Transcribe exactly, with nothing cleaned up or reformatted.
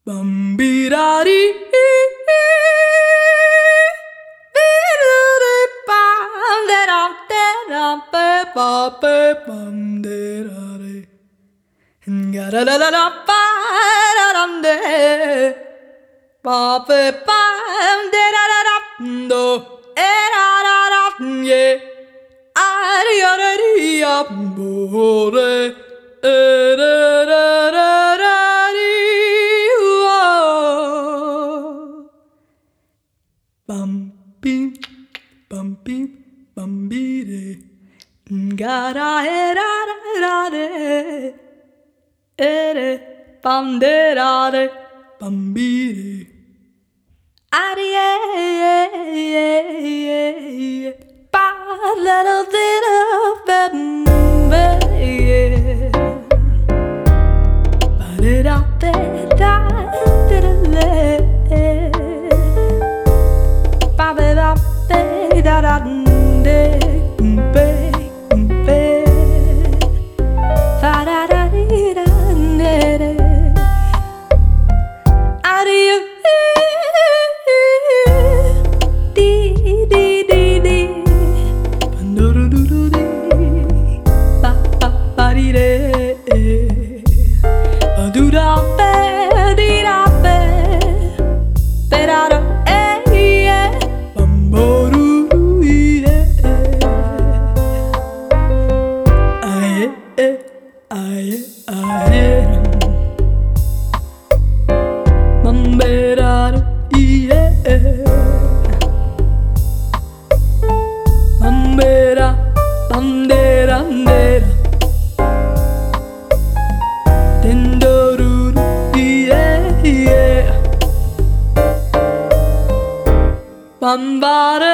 Bambirari Bambi, bambi, bambire, gara era rare, ere banderare, bambire, arie, parlo di bambe, parerate da da da de be be fa da da di da de are you di di di di pandoro du du di pa pa pa di re pa du da be di da be be da da aye, aye, bamberare, yeah, bambera, bandera, bandera, tendoruru, yeah, yeah, bambare.